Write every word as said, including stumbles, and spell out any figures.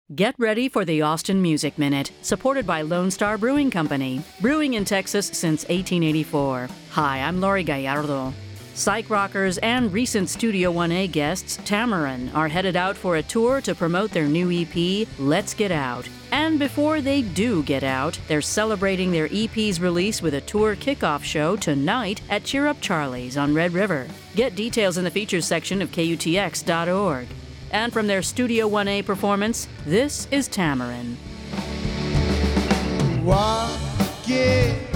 Get ready for the Austin Music Minute, supported by Lone Star Brewing Company, brewing in Texas since eighteen eighty-four. Hi, I'm Lori Gallardo. Psych rockers and recent Studio one A guests, Tamarin, are headed out for a tour to promote their new E P, Let's Get Out. And before they do get out, they're celebrating their E P's release with a tour kickoff show tonight at Cheer Up Charlie's on Red River. Get details in the features section of K U T X dot org. And from their Studio one A performance, this is Tamarin. Walk it.